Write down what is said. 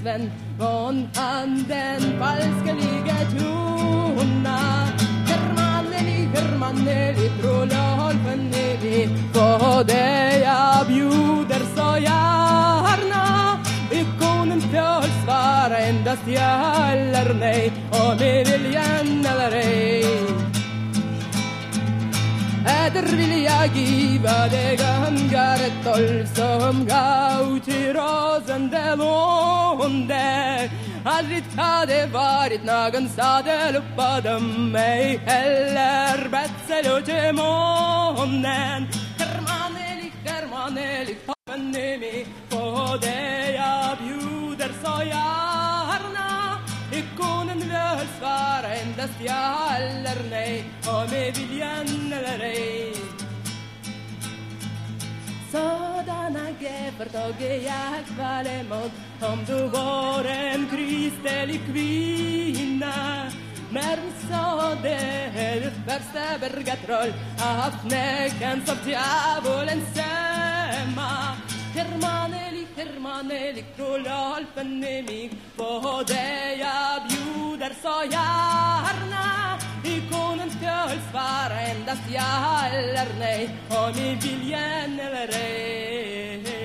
Sven von an den falskeliga trona. Hermaneli, trololpeneli, på det jag bjuder så gärna. Ikonen föll svara endast ja eller nej, och med viljan eller ej. Äder vill jag giva dig ett åll som gav till rasande lånde. Aldrig hade varit någon sadel uppad mig, eller betsel ut i månen. Hermaneli, toppen är mig, på det jag bjuder så gärna. Ikonen vill svara endast ja eller nej, och med viljan eller ej. Sådana greppar tog jag väl emot, om du var en kristelig kvinna. När vi sa det värsta bergatroll, avnäckans av djävulen stämma. Hermaneli, trollolpen är mig, på det jag bjuder så gärna. Ikonen föll svara endast ja eller nej, och med viljan eller ej.